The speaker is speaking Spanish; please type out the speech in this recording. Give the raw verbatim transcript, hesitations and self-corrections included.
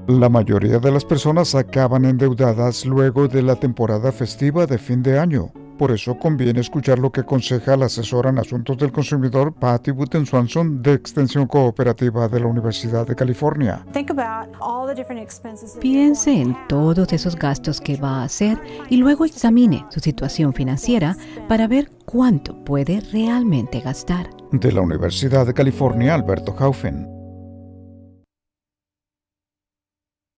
La mayoría de las personas acaban endeudadas luego de la temporada festiva de fin de año. Por eso conviene escuchar lo que aconseja la asesora en asuntos del consumidor Patty Buten Swanson de Extensión Cooperativa de la Universidad de California. Piense en todos esos gastos que va a hacer y luego examine su situación financiera para ver cuánto puede realmente gastar. De la Universidad de California, Alberto Haufen.